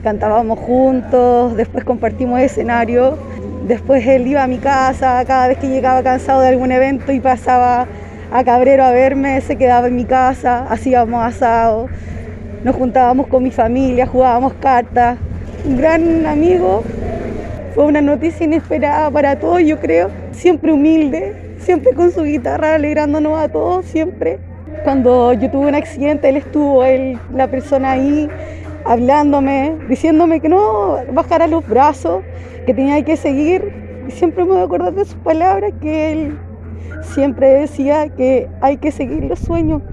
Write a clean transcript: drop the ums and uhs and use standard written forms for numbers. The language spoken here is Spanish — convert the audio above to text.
Cantábamos juntos, después compartimos escenario, después él iba a mi casa, cada vez que llegaba cansado de algún evento y pasaba a Cabrero a verme, se quedaba en mi casa, hacíamos asado, nos juntábamos con mi familia, jugábamos cartas. Un gran amigo, fue una noticia inesperada para todos, yo creo. Siempre humilde, siempre con su guitarra alegrándonos a todos, siempre. Cuando yo tuve un accidente, él estuvo, la persona ahí, hablándome, diciéndome que no bajara los brazos, que tenía que seguir. Y siempre me voy a acordar de sus palabras, que él siempre decía que hay que seguir los sueños.